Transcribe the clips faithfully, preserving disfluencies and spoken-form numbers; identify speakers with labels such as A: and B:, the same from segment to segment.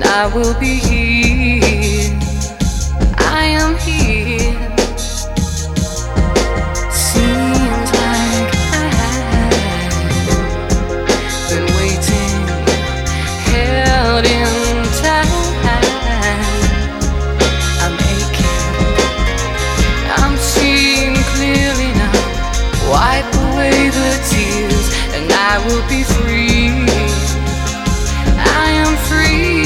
A: I will be here. I am here. Seems like I've been waiting, held in time. I'm aching, I'm seeing clearly now. Wipe away the tears and I will be free. I am free.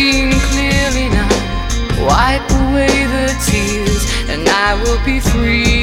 A: Wipe away the tears and I will be free.